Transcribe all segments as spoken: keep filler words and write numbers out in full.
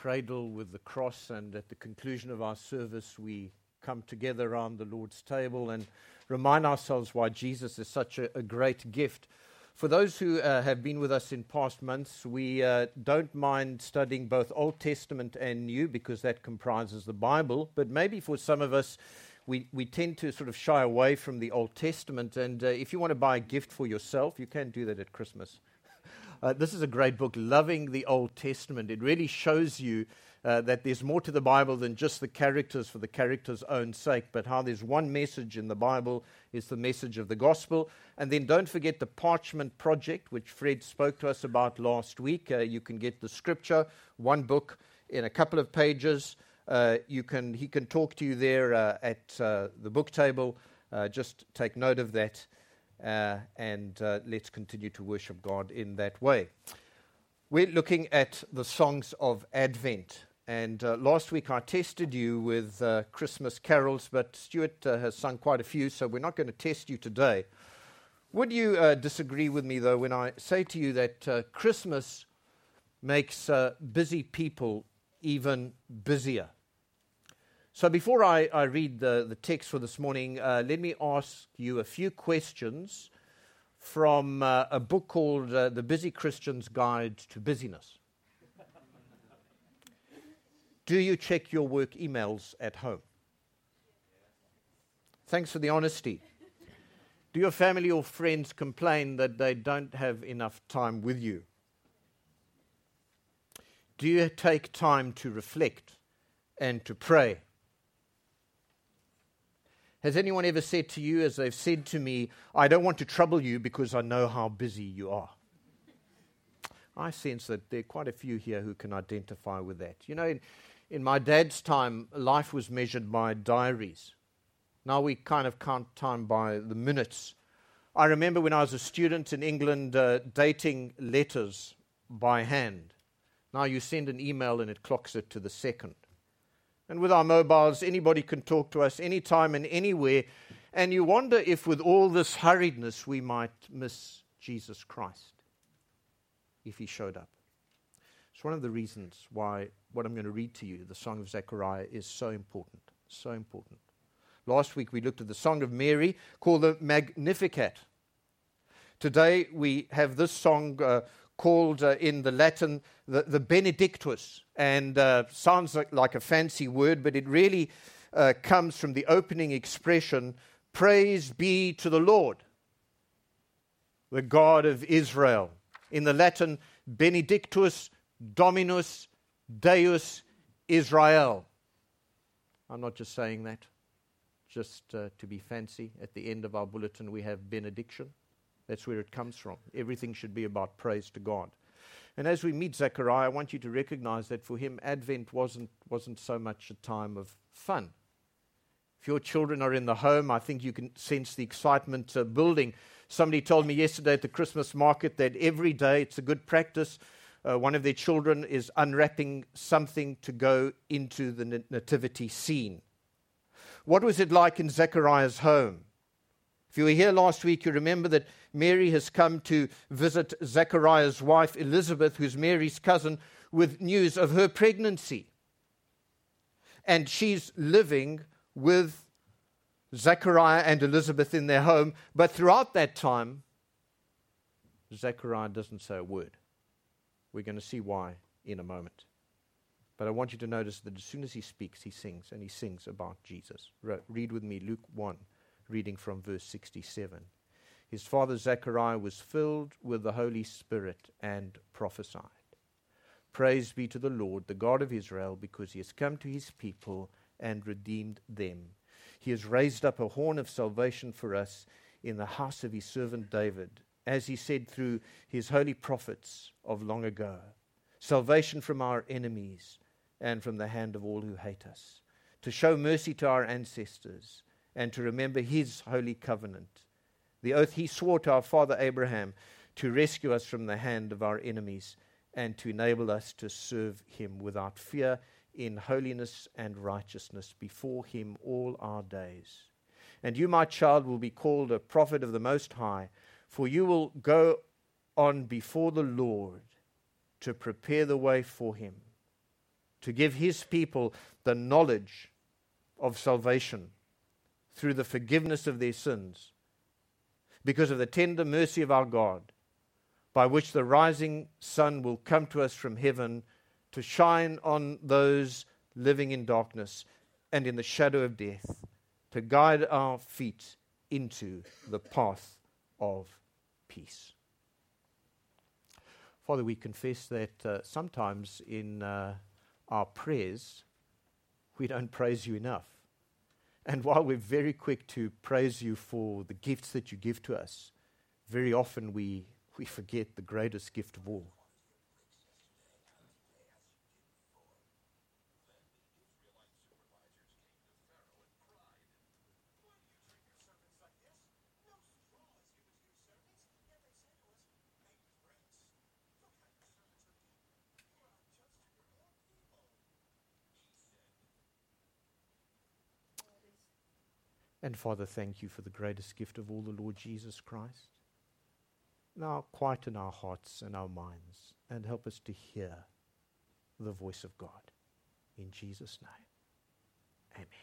cradle with the cross, and at the conclusion of our service we come together around the Lord's table and remind ourselves why Jesus is such a, a great gift. For those who uh, have been with us in past months, we uh, don't mind studying both Old Testament and New because that comprises the Bible, but maybe for some of us we, we tend to sort of shy away from the Old Testament, and uh, if you want to buy a gift for yourself, you can do that at Christmas. Uh, this is a great book, Loving the Old Testament. It really shows you uh, that there's more to the Bible than just the characters for the characters' own sake, but how there's one message in the Bible is the message of the gospel. And then don't forget the Parchment Project, which Fred spoke to us about last week. Uh, you can get the scripture, one book in a couple of pages. Uh, you can he can talk to you there uh, at uh, the book table. Uh, just take note of that. Uh, and uh, let's continue to worship God in that way. We're looking at the songs of Advent. And uh, last week I tested you with uh, Christmas carols, but Stuart uh, has sung quite a few, so we're not going to test you today. Would you uh, disagree with me, though, when I say to you that uh, Christmas makes uh, busy people even busier? So before I, I read the, the text for this morning, uh, let me ask you a few questions from uh, a book called uh, The Busy Christian's Guide to Busyness. Do you check your work emails at home? Thanks for the honesty. Do your family or friends complain that they don't have enough time with you? Do you take time to reflect and to pray? Has anyone ever said to you, as they've said to me, I don't want to trouble you because I know how busy you are? I sense that there are quite a few here who can identify with that. You know, in, in my dad's time, life was measured by diaries. Now we kind of count time by the minutes. I remember when I was a student in England, uh, dating letters by hand. Now you send an email and it clocks it to the second. And with our mobiles, anybody can talk to us anytime and anywhere. And you wonder if with all this hurriedness we might miss Jesus Christ if he showed up. It's one of the reasons why what I'm going to read to you, the Song of Zechariah, is so important, so important. Last week we looked at the Song of Mary called the Magnificat. Today we have this song uh, called uh, in the Latin the, the Benedictus, and uh, sounds like, like a fancy word, but it really uh, comes from the opening expression, praise be to the Lord, the God of Israel. In the Latin, Benedictus Dominus Deus Israel. I'm not just saying that, just uh, to be fancy. At the end of our bulletin we have benediction. That's where it comes from. Everything should be about praise to God. And as we meet Zechariah, I want you to recognize that for him, Advent wasn't, wasn't so much a time of fun. If your children are in the home, I think you can sense the excitement uh, building. Somebody told me yesterday at the Christmas market that every day, it's a good practice, uh, one of their children is unwrapping something to go into the nativity scene. What was it like in Zechariah's home? If you were here last week, you remember that Mary has come to visit Zechariah's wife, Elizabeth, who's Mary's cousin, with news of her pregnancy. And she's living with Zechariah and Elizabeth in their home. But throughout that time, Zechariah doesn't say a word. We're going to see why in a moment. But I want you to notice that as soon as he speaks, he sings, and he sings about Jesus. Read with me Luke one. Reading from verse sixty-seven. His father Zechariah was filled with the Holy Spirit and prophesied. Praise be to the Lord, the God of Israel, because he has come to his people and redeemed them. He has raised up a horn of salvation for us in the house of his servant David, as he said through his holy prophets of long ago. Salvation from our enemies and from the hand of all who hate us, to show mercy to our ancestors, and to remember his holy covenant, the oath he swore to our father Abraham, to rescue us from the hand of our enemies and to enable us to serve him without fear in holiness and righteousness before him all our days. And you, my child, will be called a prophet of the Most High, for you will go on before the Lord to prepare the way for him, to give his people the knowledge of salvation through the forgiveness of their sins, because of the tender mercy of our God, by which the rising sun will come to us from heaven to shine on those living in darkness and in the shadow of death, to guide our feet into the path of peace. Father, we confess that uh, sometimes in uh, our prayers, we don't praise you enough. And while we're very quick to praise you for the gifts that you give to us, very often we, we forget the greatest gift of all. And Father, thank you for the greatest gift of all, the Lord Jesus Christ. Now quieten our hearts and our minds and help us to hear the voice of God. In Jesus' name, amen.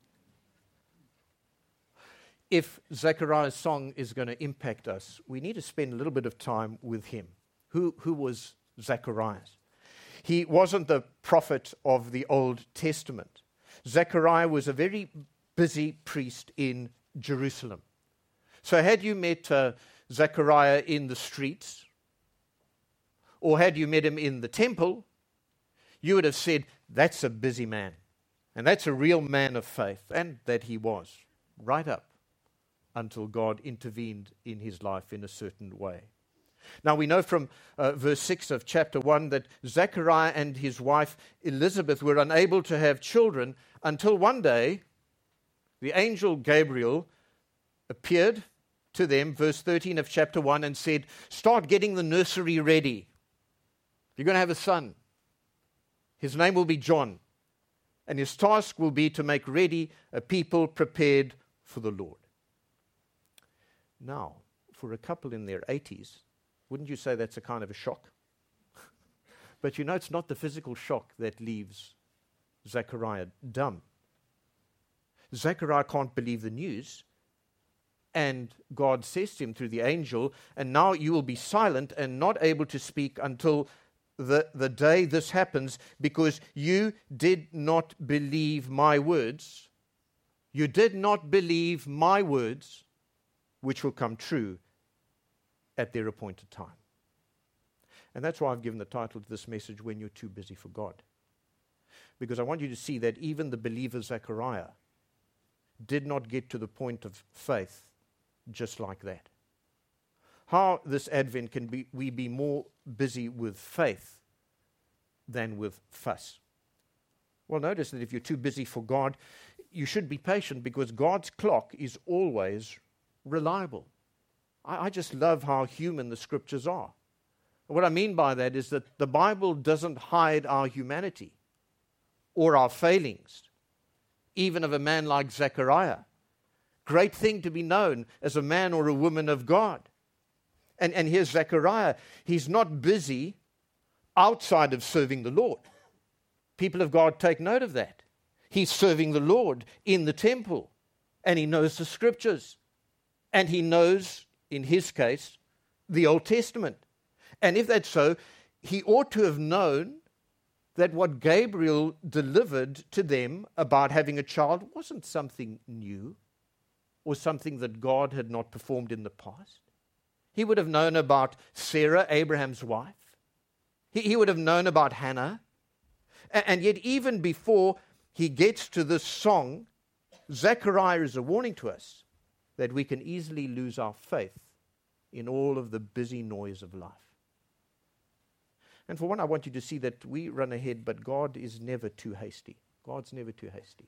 If Zechariah's song is going to impact us, we need to spend a little bit of time with him. Who, who was Zechariah? He wasn't the prophet of the Old Testament. Zechariah was a very busy priest in Jerusalem. So had you met uh, Zechariah in the streets, or had you met him in the temple, you would have said, that's a busy man. And that's a real man of faith. And that he was, right up until God intervened in his life in a certain way. Now we know from uh, verse six of chapter one that Zechariah and his wife Elizabeth were unable to have children until one day the angel Gabriel appeared to them, verse thirteen of chapter one, and said, start getting the nursery ready. You're going to have a son. His name will be John. And his task will be to make ready a people prepared for the Lord. Now, for a couple in their eighties, wouldn't you say that's a kind of a shock? But you know, it's not the physical shock that leaves Zechariah dumb. Zechariah can't believe the news, and God says to him through the angel, and now you will be silent and not able to speak until the, the day this happens, because you did not believe my words. You did not believe my words, which will come true at their appointed time. And that's why I've given the title to this message, When You're Too Busy for God. Because I want you to see that even the believer Zechariah did not get to the point of faith just like that. How this Advent can be, we be more busy with faith than with fuss? Well, notice that if you're too busy for God, you should be patient, because God's clock is always reliable. I, I just love how human the scriptures are. What I mean by that is that the Bible doesn't hide our humanity or our failings, even of a man like Zechariah. Great thing to be known as a man or a woman of God. And, and here's Zechariah. He's not busy outside of serving the Lord. People of God, take note of that. He's serving the Lord in the temple, and he knows the scriptures. And he knows, in his case, the Old Testament. And if that's so, he ought to have known that what Gabriel delivered to them about having a child wasn't something new or something that God had not performed in the past. He would have known about Sarah, Abraham's wife. He, he would have known about Hannah. And, and yet even before he gets to this song, Zechariah is a warning to us that we can easily lose our faith in all of the busy noise of life. And for one, I want you to see that we run ahead, but God is never too hasty. God's never too hasty.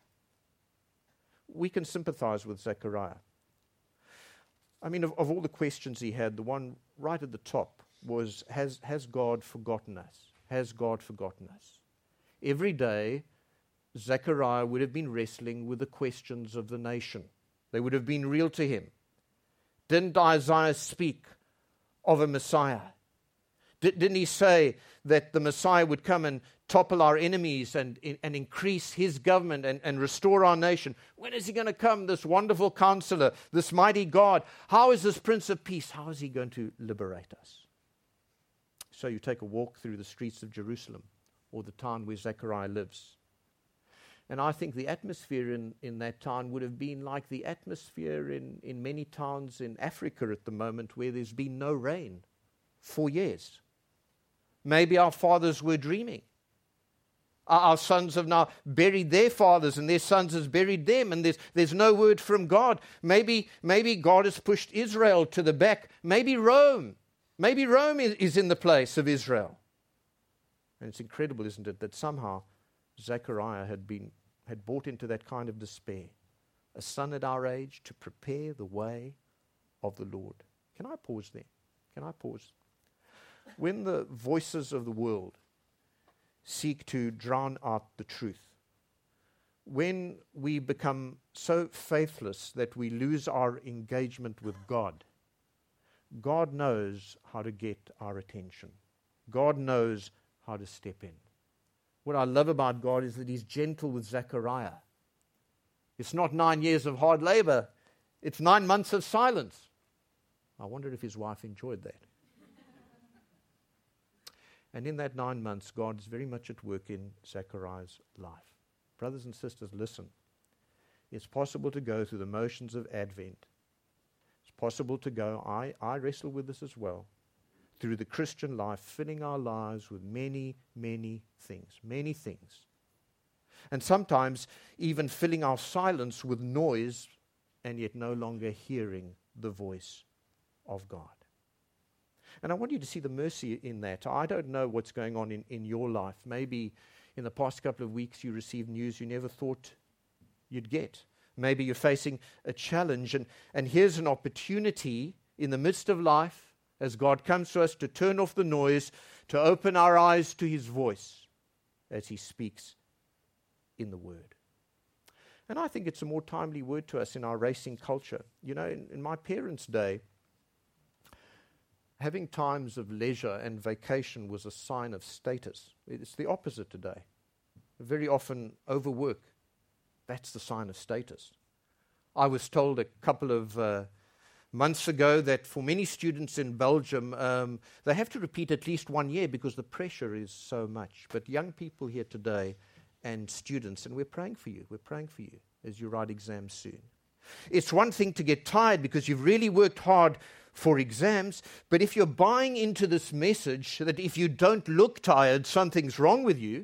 We can sympathize with Zechariah. I mean, of, of all the questions he had, the one right at the top was, has, has God forgotten us? Has God forgotten us? Every day, Zechariah would have been wrestling with the questions of the nation. They would have been real to him. Didn't Isaiah speak of a Messiah? Didn't he say that the Messiah would come and topple our enemies and, and increase his government and, and restore our nation. When is he going to come, this wonderful counselor, this mighty God? How is this Prince of Peace? How is he going to liberate us? So you take a walk through the streets of Jerusalem or the town where Zechariah lives. And I think the atmosphere in, in that town would have been like the atmosphere in, in many towns in Africa at the moment where there's been no rain for years. Maybe our fathers were dreaming. Our, our sons have now buried their fathers and their sons has buried them, and there's, there's no word from God. Maybe, maybe God has pushed Israel to the back. Maybe Rome. Maybe Rome is, is in the place of Israel. And it's incredible, isn't it, that somehow Zechariah had been had bought into that kind of despair. A son at our age to prepare the way of the Lord. Can I pause there? Can I pause? When the voices of the world seek to drown out the truth, when we become so faithless that we lose our engagement with God, God knows how to get our attention. God knows how to step in. What I love about God is that he's gentle with Zechariah. It's not nine years of hard labor. It's nine months of silence. I wonder if his wife enjoyed that. And in that nine months, God is very much at work in Zechariah's life. Brothers and sisters, listen. It's possible to go through the motions of Advent. It's possible to go, I, I wrestle with this as well, through the Christian life, filling our lives with many, many things, many things. And sometimes even filling our silence with noise and yet no longer hearing the voice of God. And I want you to see the mercy in that. I don't know what's going on in, in your life. Maybe in the past couple of weeks you received news you never thought you'd get. Maybe you're facing a challenge, and, and here's an opportunity in the midst of life as God comes to us to turn off the noise, to open our eyes to his voice as he speaks in the word. And I think it's a more timely word to us in our racing culture. You know, in, in my parents' day, having times of leisure and vacation was a sign of status. It's the opposite today. Very often overwork, that's the sign of status. I was told a couple of uh, months ago that for many students in Belgium, um, they have to repeat at least one year because the pressure is so much. But young people here today and students, and we're praying for you, we're praying for you as you write exams soon. It's one thing to get tired because you've really worked hard for exams, but if you're buying into this message that if you don't look tired, something's wrong with you,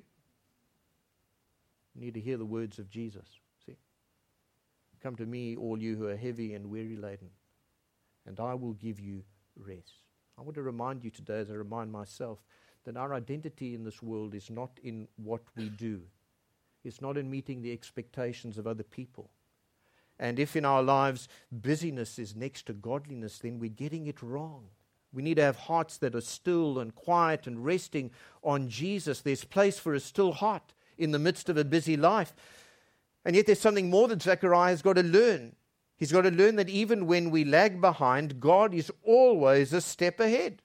you need to hear the words of Jesus. See, come to me, all you who are heavy and weary laden, and I will give you rest. I want to remind you today, as I remind myself, that our identity in this world is not in what we do. It's not in meeting the expectations of other people. And if in our lives busyness is next to godliness, then we're getting it wrong. We need to have hearts that are still and quiet and resting on Jesus. There's place for a still heart in the midst of a busy life. And yet there's something more that Zechariah's got to learn. He's got to learn that even when we lag behind, God is always a step ahead.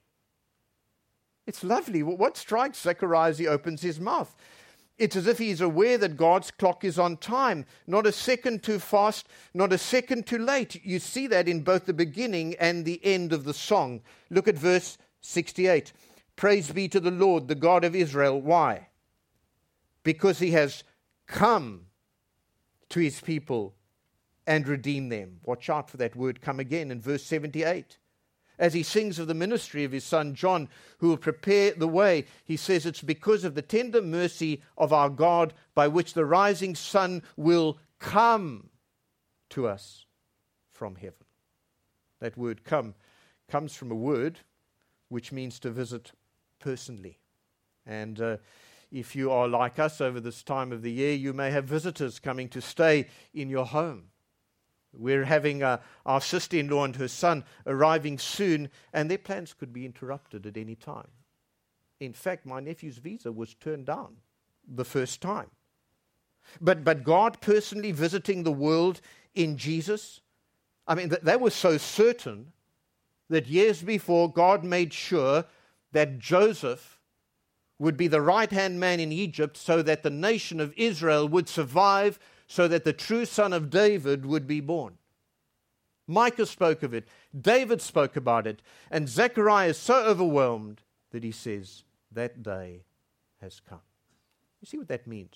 It's lovely. What strikes Zechariah as he opens his mouth? It's as if he's aware that God's clock is on time, not a second too fast, not a second too late. You see that in both the beginning and the end of the song. Look at verse sixty-eight. Praise be to the Lord, the God of Israel. Why? Because he has come to his people and redeemed them. Watch out for that word come again in verse seventy-eight. As he sings of the ministry of his son John, who will prepare the way, he says it's because of the tender mercy of our God by which the rising sun will come to us from heaven. That word come comes from a word which means to visit personally. And uh, if you are like us over this time of the year, you may have visitors coming to stay in your home. We're having uh, our sister-in-law and her son arriving soon, and their plans could be interrupted at any time. In fact, my nephew's visa was turned down the first time. But but God personally visiting the world in Jesus, I mean, th- they were so certain that years before God made sure that Joseph would be the right-hand man in Egypt so that the nation of Israel would survive, so that the true son of David would be born. Micah spoke of it. David spoke about it. And Zechariah is so overwhelmed that he says, that day has come. You see what that means?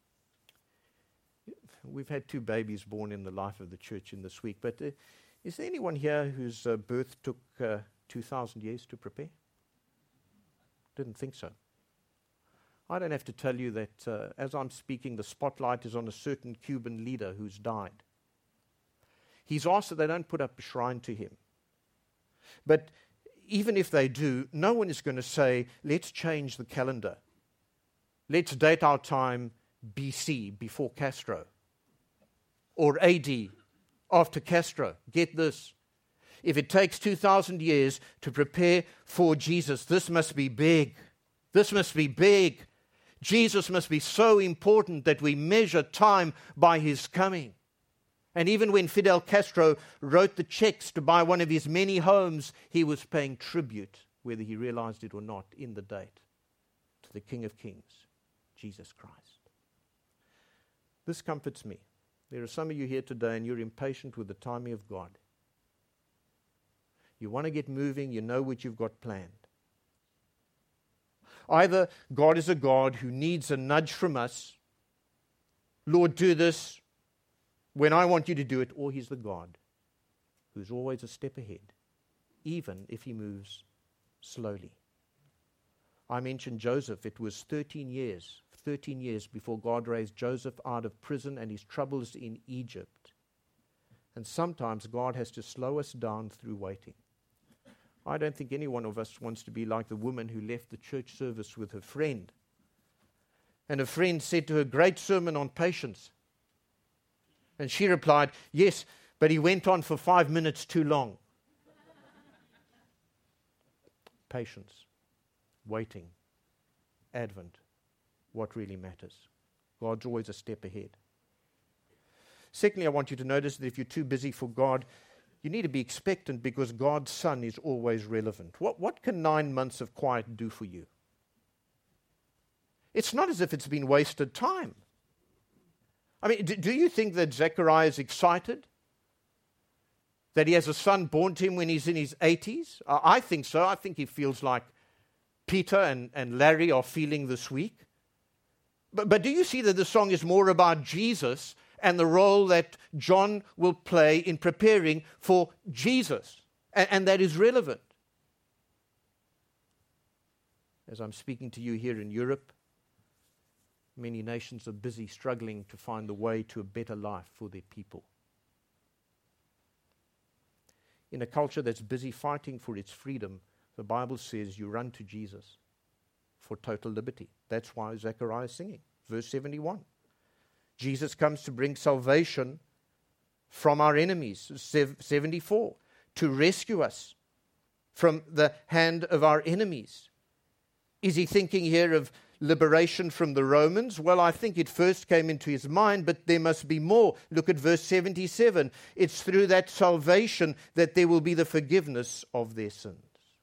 We've had two babies born in the life of the church in this week, but uh, is there anyone here whose uh, birth took uh, two thousand years to prepare? Didn't think so. I don't have to tell you that uh, as I'm speaking, the spotlight is on a certain Cuban leader who's died. He's asked that they don't put up a shrine to him. But even if they do, no one is going to say, let's change the calendar. Let's date our time B C, before Castro, or A D, after Castro. Get this. If it takes two thousand years to prepare for Jesus, this must be big. This must be big. Jesus must be so important that we measure time by his coming. And even when Fidel Castro wrote the checks to buy one of his many homes, he was paying tribute, whether he realized it or not, in the date, to the King of Kings, Jesus Christ. This comforts me. There are some of you here today and you're impatient with the timing of God. You want to get moving, you know what you've got planned. Either God is a God who needs a nudge from us, Lord, do this when I want you to do it, or he's the God who's always a step ahead, even if he moves slowly. I mentioned Joseph. It was thirteen years, thirteen years before God raised Joseph out of prison and his troubles in Egypt. And sometimes God has to slow us down through waiting. I don't think any one of us wants to be like the woman who left the church service with her friend. And her friend said to her, great sermon on patience. And she replied, yes, but he went on for five minutes too long. Patience, waiting, Advent, what really matters. God's always a step ahead. Secondly, I want you to notice that if you're too busy for God, you need to be expectant, because God's Son is always relevant. What, what can nine months of quiet do for you? It's not as if it's been wasted time. I mean, do, do you think that Zechariah is excited that he has a son born to him when he's in his eighties? Uh, I think so. I think he feels like Peter and, and Larry are feeling this week. But, but do you see that the song is more about Jesus and the role that John will play in preparing for Jesus? And, and that is relevant. As I'm speaking to you here in Europe, many nations are busy struggling to find the way to a better life for their people. In a culture that's busy fighting for its freedom, the Bible says you run to Jesus for total liberty. That's why Zechariah is singing. Verse seventy-one. Jesus comes to bring salvation from our enemies. seventy-four. To rescue us from the hand of our enemies. Is he thinking here of liberation from the Romans? Well, I think it first came into his mind, but there must be more. Look at verse seventy-seven. It's through that salvation that there will be the forgiveness of their sins.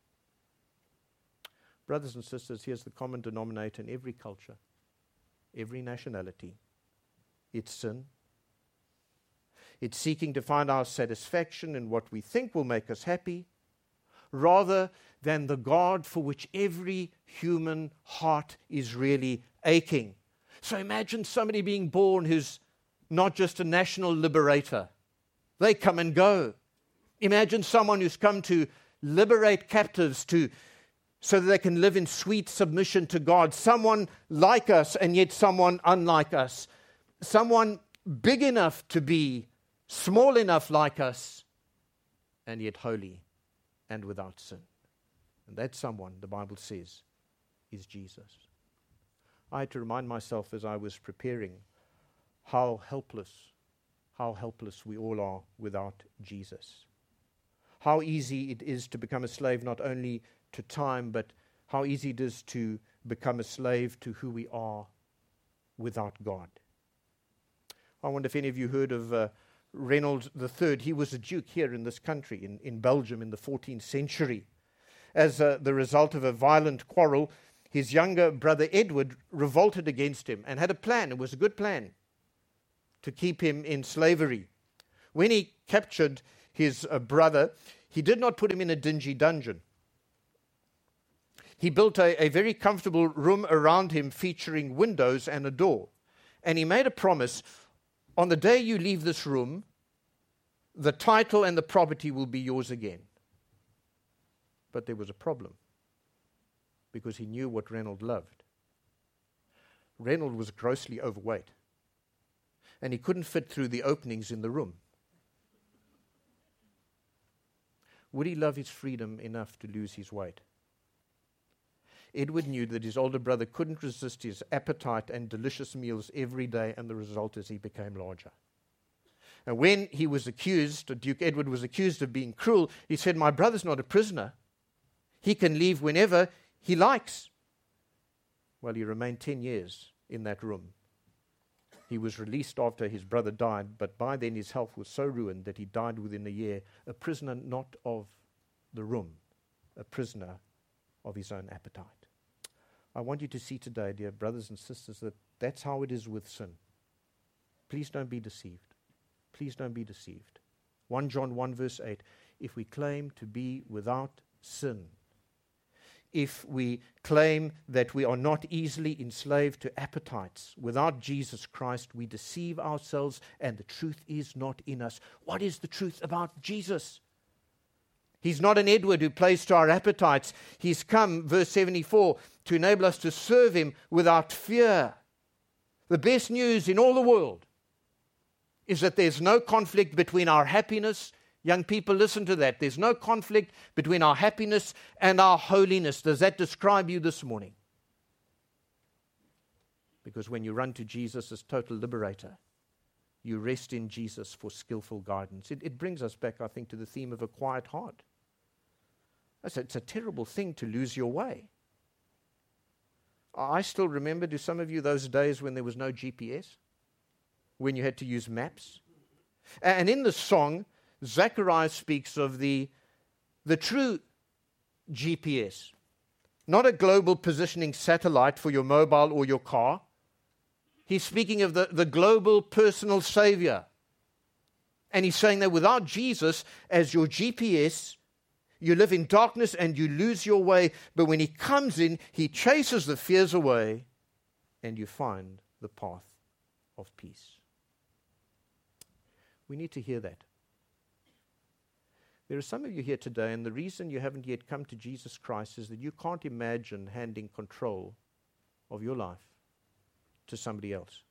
Brothers and sisters, here's the common denominator in every culture, every nationality. It's sin. It's seeking to find our satisfaction in what we think will make us happy, rather than the God for which every human heart is really aching. So imagine somebody being born who's not just a national liberator. They come and go. Imagine someone who's come to liberate captives to so that they can live in sweet submission to God. Someone like us and yet someone unlike us. Someone big enough to be small enough like us and yet holy and without sin. And that someone, the Bible says, is Jesus. I had to remind myself as I was preparing how helpless, how helpless we all are without Jesus. How easy it is to become a slave not only to time, but how easy it is to become a slave to who we are without God. I wonder if any of you heard of uh, Reynold the Third. He was a duke here in this country, in, in Belgium in the fourteenth century. As uh, the result of a violent quarrel, his younger brother Edward revolted against him and had a plan. It was a good plan to keep him in slavery. When he captured his uh, brother, he did not put him in a dingy dungeon. He built a, a very comfortable room around him featuring windows and a door. And he made a promise, on the day you leave this room, the title and the property will be yours again. But there was a problem, because he knew what Reynold loved. Reynold was grossly overweight, and he couldn't fit through the openings in the room. Would he love his freedom enough to lose his weight? Edward knew that his older brother couldn't resist his appetite and delicious meals every day, and the result is he became larger. And when he was accused, Duke Edward was accused of being cruel, he said, "My brother's not a prisoner. He can leave whenever he likes." Well, he remained ten years in that room. He was released after his brother died, but by then his health was so ruined that he died within a year, a prisoner not of the room, a prisoner of his own appetite. I want you to see today, dear brothers and sisters, that that's how it is with sin. Please don't be deceived. Please don't be deceived. First John one verse eight, if we claim to be without sin, if we claim that we are not easily enslaved to appetites, without Jesus Christ, we deceive ourselves and the truth is not in us. What is the truth about Jesus? He's not an Edward who plays to our appetites. He's come, verse seventy-four, to enable us to serve him without fear. The best news in all the world is that there's no conflict between our happiness. Young people, listen to that. There's no conflict between our happiness and our holiness. Does that describe you this morning? Because when you run to Jesus as total liberator, you rest in Jesus for skillful guidance. It, it brings us back, I think, to the theme of a quiet heart. It's a, it's a terrible thing to lose your way. I still remember, do some of you, those days when there was no G P S? When you had to use maps? And in the song, Zachariah speaks of the, the true G P S. Not a global positioning satellite for your mobile or your car. He's speaking of the, the global personal Savior. And he's saying that without Jesus as your G P S, you live in darkness and you lose your way. But when he comes in, he chases the fears away and you find the path of peace. We need to hear that. There are some of you here today, and the reason you haven't yet come to Jesus Christ is that you can't imagine handing control of your life to somebody else.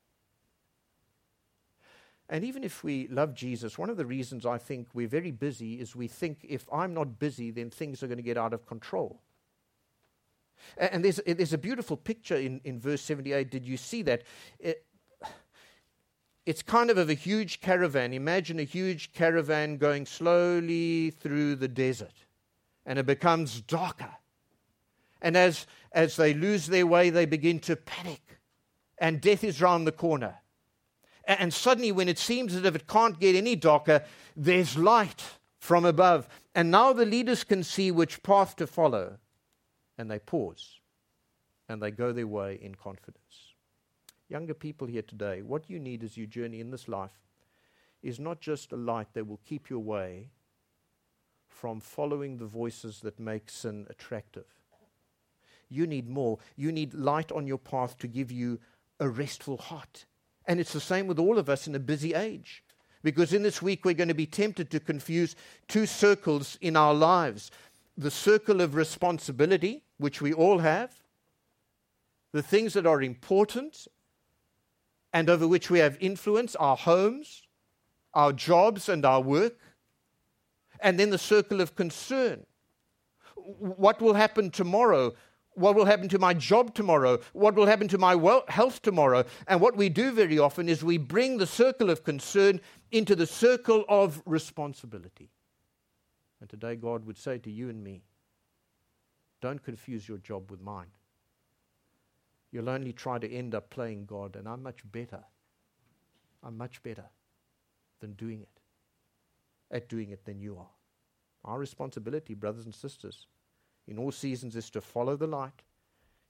And even if we love Jesus, one of the reasons I think we're very busy is we think if I'm not busy, then things are going to get out of control. And, and there's, there's a beautiful picture in, in verse seventy-eight. Did you see that? It, It's kind of of a huge caravan. Imagine a huge caravan going slowly through the desert. And it becomes darker. And as, as they lose their way, they begin to panic. And death is round the corner. And, and suddenly, when it seems as if it can't get any darker, there's light from above. And now the leaders can see which path to follow. And they pause. And they go their way in confidence. Younger people here today, what you need as you journey in this life is not just a light that will keep you away from following the voices that make sin attractive. You need more. You need light on your path to give you a restful heart. And it's the same with all of us in a busy age. Because in this week we're going to be tempted to confuse two circles in our lives. The circle of responsibility, which we all have. The things that are important and over which we have influence, our homes, our jobs, and our work. And then the circle of concern. What will happen tomorrow? What will happen to my job tomorrow? What will happen to my health tomorrow? And what we do very often is we bring the circle of concern into the circle of responsibility. And today God would say to you and me, don't confuse your job with mine. You'll only try to end up playing God, and I'm much better. I'm much better than doing it, at doing it than you are. Our responsibility, brothers and sisters, in all seasons is to follow the light,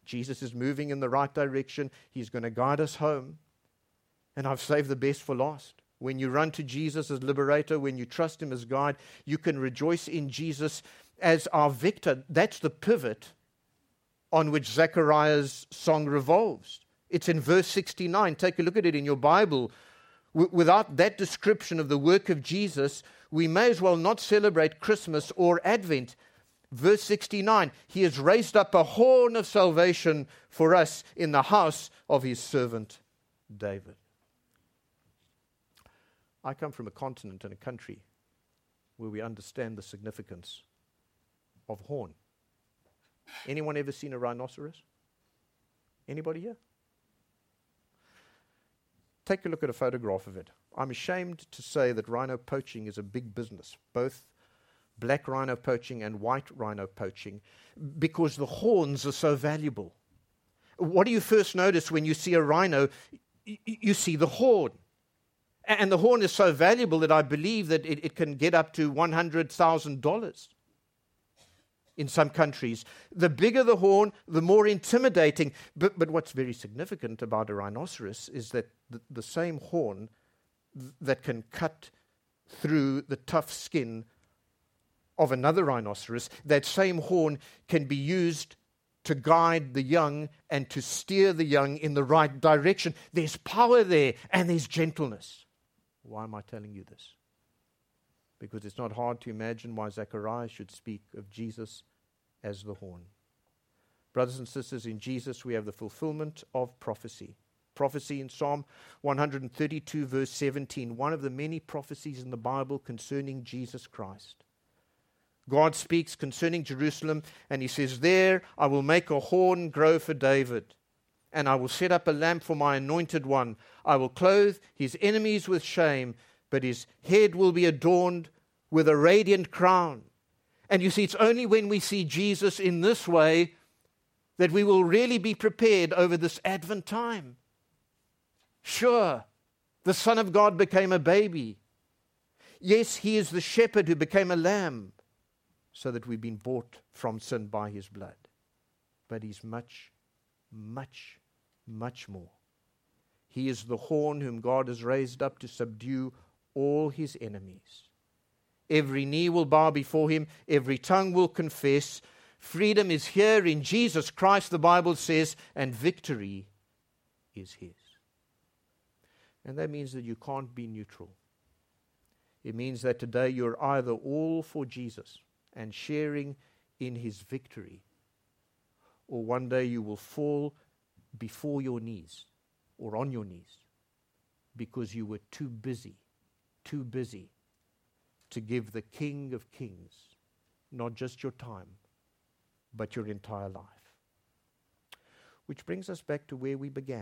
Jesus is moving in the right direction. He's going to guide us home. And I've saved the best for last. When you run to Jesus as liberator, when you trust him as guide, you can rejoice in Jesus as our victor. That's the pivot on which Zechariah's song revolves. It's in verse sixty-nine. Take a look at it in your Bible. W- without that description of the work of Jesus, we may as well not celebrate Christmas or Advent. Verse sixty-nine, he has raised up a horn of salvation for us in the house of his servant David. I come from a continent and a country where we understand the significance of horn. Anyone ever seen a rhinoceros? Anybody here? Take a look at a photograph of it. I'm ashamed to say that rhino poaching is a big business, both black rhino poaching and white rhino poaching, because the horns are so valuable. What do you first notice when you see a rhino? Y- you see the horn. And the horn is so valuable that I believe that it, it can get up to one hundred thousand dollars in some countries. The bigger the horn, the more intimidating. But, but what's very significant about a rhinoceros is that the, the same horn th- that can cut through the tough skin of another rhinoceros, that same horn can be used to guide the young and to steer the young in the right direction. There's power there and there's gentleness. Why am I telling you this? Because it's not hard to imagine why Zechariah should speak of Jesus as the horn. Brothers and sisters, in Jesus we have the fulfillment of prophecy. Prophecy in Psalm one thirty-two verse seventeen, one of the many prophecies in the Bible concerning Jesus Christ. God speaks concerning Jerusalem, and he says, there I will make a horn grow for David, and I will set up a lamp for my anointed one. I will clothe his enemies with shame, but his head will be adorned with a radiant crown. And you see, it's only when we see Jesus in this way that we will really be prepared over this Advent time. Sure, the Son of God became a baby. Yes, he is the shepherd who became a lamb, so that we've been bought from sin by his blood. But he's much, much, much more. He is the horn whom God has raised up to subdue all his enemies. Every knee will bow before him, every tongue will confess. Freedom is here in Jesus Christ, the Bible says, and victory is his. And that means that you can't be neutral. It means that today you're either all for Jesus and sharing in his victory, or one day you will fall before your knees or on your knees because you were too busy, too busy to give the King of Kings not just your time, but your entire life. Which brings us back to where we began.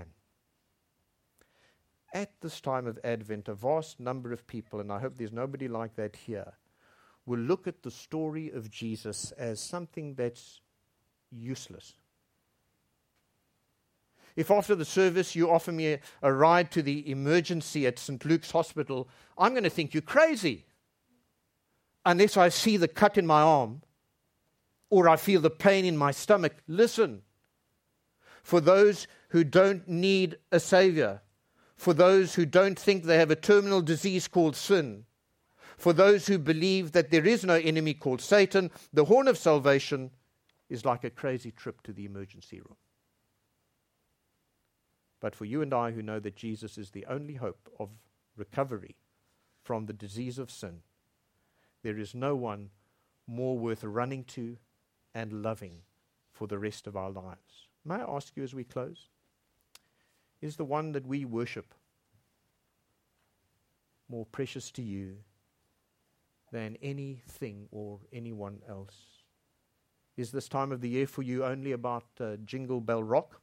At this time of Advent, a vast number of people, and I hope there's nobody like that here, will look at the story of Jesus as something that's useless. If after the service you offer me a, a ride to the emergency at Saint Luke's Hospital, I'm going to think you're crazy. Unless I see the cut in my arm or I feel the pain in my stomach. Listen, for those who don't need a savior, for those who don't think they have a terminal disease called sin, for those who believe that there is no enemy called Satan, the horn of salvation is like a crazy trip to the emergency room. But for you and I who know that Jesus is the only hope of recovery from the disease of sin, there is no one more worth running to and loving for the rest of our lives. May I ask you as we close, is the one that we worship more precious to you than anything or anyone else? Is this time of the year for you only about uh, Jingle Bell Rock?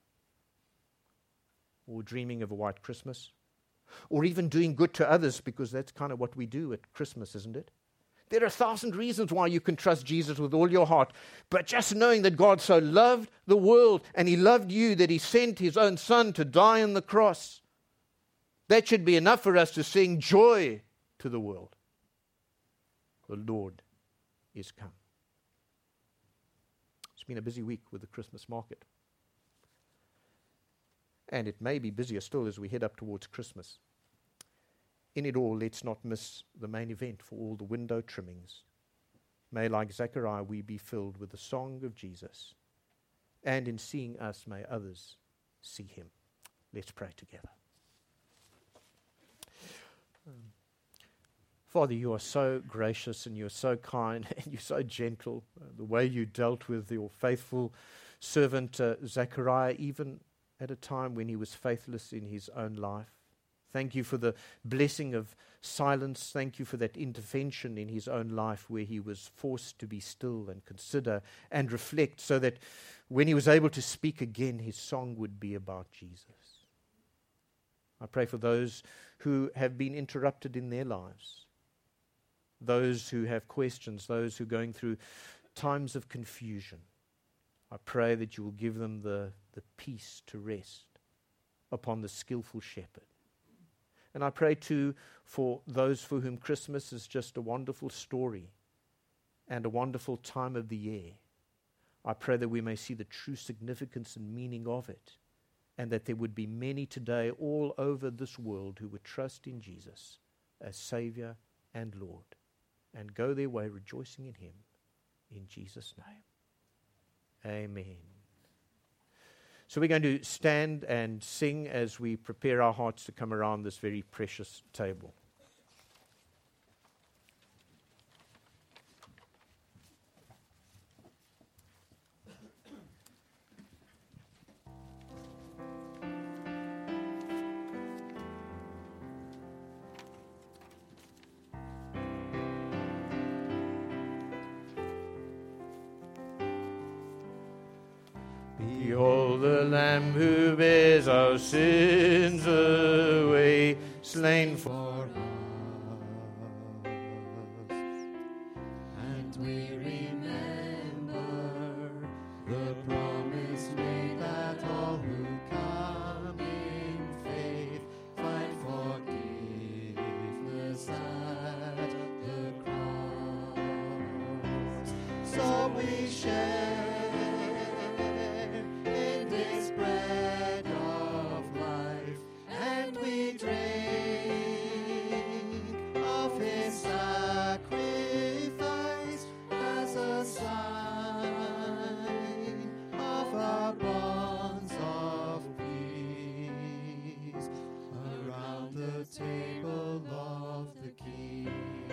Or dreaming of a white Christmas? Or even doing good to others, because that's kind of what we do at Christmas, isn't it? There are a thousand reasons why you can trust Jesus with all your heart, but just knowing that God so loved the world and he loved you that he sent his own son to die on the cross, that should be enough for us to sing joy to the world. The Lord is come. It's been a busy week with the Christmas market. And it may be busier still as we head up towards Christmas. In it all, let's not miss the main event for all the window trimmings. May, like Zechariah, we be filled with the song of Jesus. And in seeing us, may others see him. Let's pray together. Um, Father, you are so gracious and you're so kind and you're so gentle. Uh, the way you dealt with your faithful servant uh, Zechariah, even at a time when he was faithless in his own life. Thank you for the blessing of silence. Thank you for that intervention in his own life where he was forced to be still and consider and reflect, so that when he was able to speak again, his song would be about Jesus. I pray for those who have been interrupted in their lives, those who have questions, those who are going through times of confusion. I pray that you will give them the, the peace to rest upon the skillful shepherd. And I pray too for those for whom Christmas is just a wonderful story and a wonderful time of the year. I pray that we may see the true significance and meaning of it, and that there would be many today all over this world who would trust in Jesus as Savior and Lord and go their way rejoicing in him. In Jesus' name, amen. So we're going to stand and sing as we prepare our hearts to come around this very precious table. Behold the Lamb who bears our sins away, slain for us. And we remember the promise made that all who come in faith find forgiveness at the cross. So we share table of the King.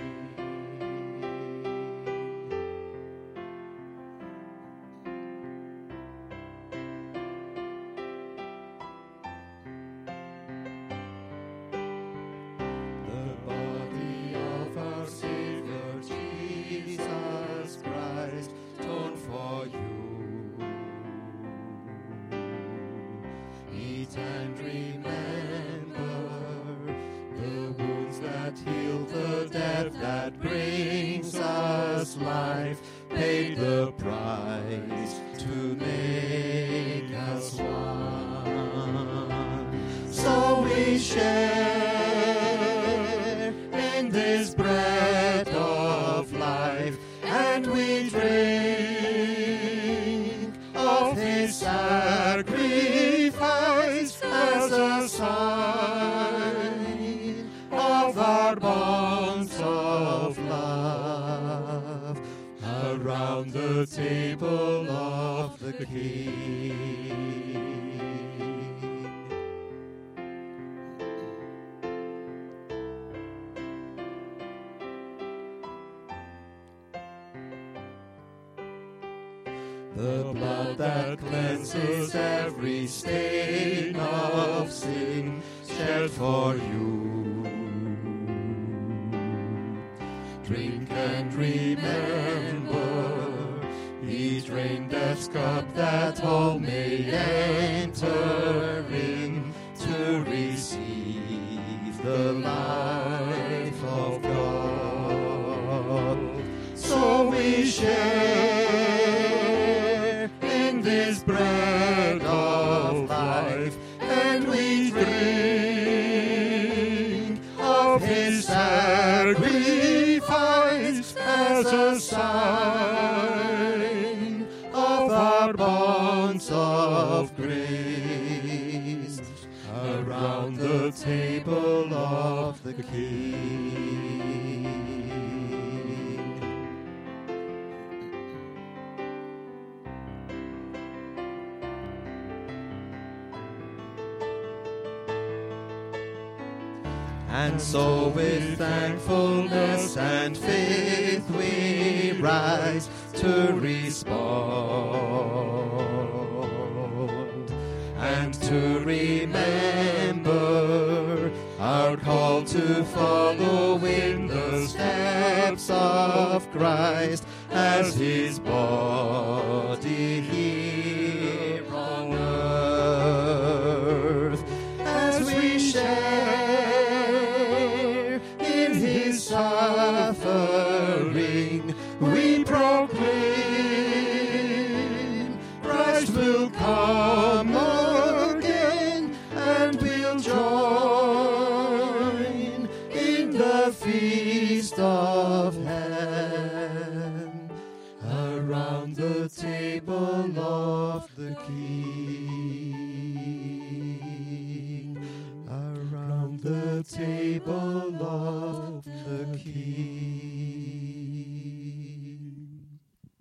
The body of our Savior Jesus Christ, torn for you. Eat and remember that heal the death that brings us life, paid the price to make us one. So we share in this bread of life, and we drink of his sacrifice as a sign of our bonds of love around the table of the King. The blood that cleanses every stain of sin, shed for you. Drink and remember, he drained death's cup that all may enter in to receive the life of God. So we share in this bread of life, and we drink of his sacrifice as a sign of our bonds of grace the table of the King. And so with thankfulness and faith we rise to respond and to remember our call to follow in the steps of Christ as his body here on earth, as we share in his suffering, we proclaim Christ will come again, and we'll join in the feast of heaven around the table of the King, around the table of the King.